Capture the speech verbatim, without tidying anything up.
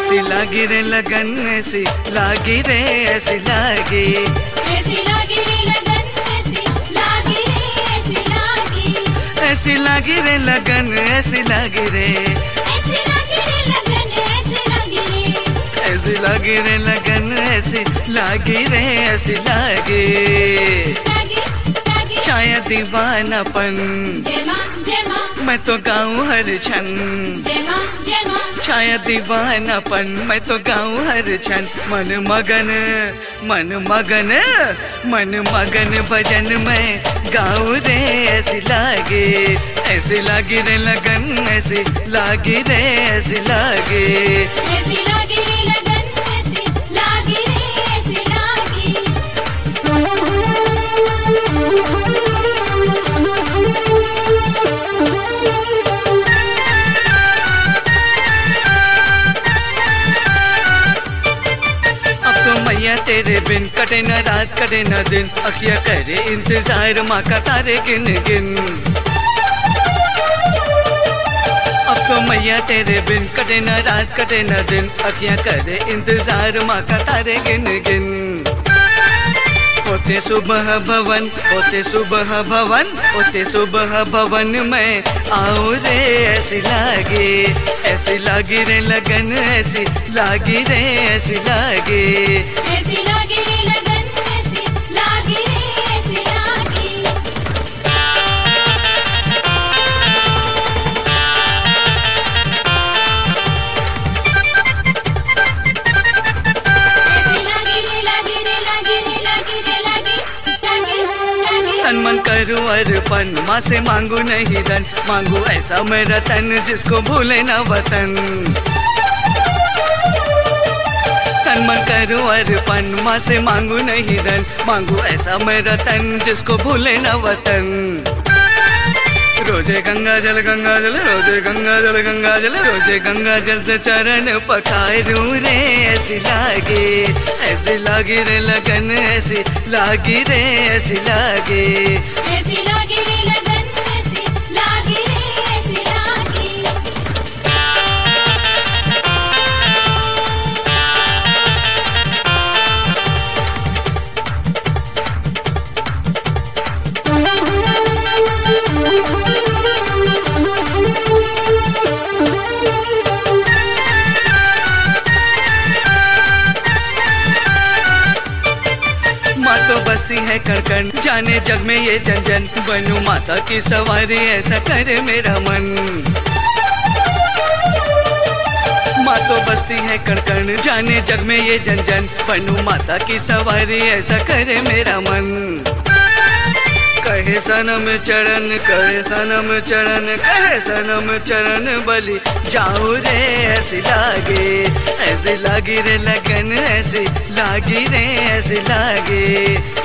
ऐसी लागी रे लगन ऐसी लागी रे ऐसी लागी ऐसी लागी रे लगन ऐसी लागी रे ऐसी लागी ऐसी लागी रे लगन ऐसी लागी रे ऐसी लागी रे लगन ऐसी लागी रे ऐसी लागी रे लगन ऐसी लागी रे ऐसी लागी लागी लागी शायद दीवानापन जय मां जय मां मैं तो गाऊं हर क्षण जय मां जय मां शायद दीवानापन मैं तो गाऊं हर क्षण मन मगन मन मगन मन मगन भजन में गाऊं रे ऐसी लागे ऐसी लागी रे लगन ऐसी लागी रे ऐसी लागे ऐसी लागी रे लगन ऐसी लागी रे ऐसी लागी मैया तेरे बिन कटे न रात कटे न दिन अखिया करे इंतजार माँ का तारे गिन गिन अब तो मैया तेरे बिन कटे न रात कटे न दिन अखिया करे इंतजार माँ का तारे गिन गिन होते सुबह भवन होते सुबह भवन होते सुबह भवन में आओ रे ऐसी लागे ऐसी लागी रे लगन ऐसी लागी रे ऐसी लागे ऐसी लागी रे लगन ऐसी लागी रे ऐसी लागी ऐसी लागी रे लागी रे लागी रे लागी रे लागी लागी लागी तन मन करूं अर्पण माँ से मांगू नहीं धन मांगू ऐसा मेरा तन जिसको भूले न वतन तन मन करूं अर्पण माँ से मांगू नहीं धन मांगू ऐसा मेरा तन जिसको भूले न वतन रोजे गंगा जल गंगा जल रोजे गंगा जल गंगा जल रोजे गंगा जल से चरण पखारूं रे ऐसी लागे ऐसी लागी रे लगन ऐसी लागी रे ऐसी लागे ऐसी लागी रे लगन ऐसी लागी रे ऐसी लागी माँ तो बसती है कड़कन जाने जग में ये जन जन बनूं माता की सवारी ऐसा करे मेरा मन माँ तो बसती है कड़कन जाने जग में ये जन जन बनूं माता की सवारी ऐसा करे मेरा मन कहे सनम चरण कहे सनम चरण कहे सनम चरण बलि जाओ रे ऐसी लागे ऐसी लागी रे लगन ऐसी लागी रे ऐसी लागे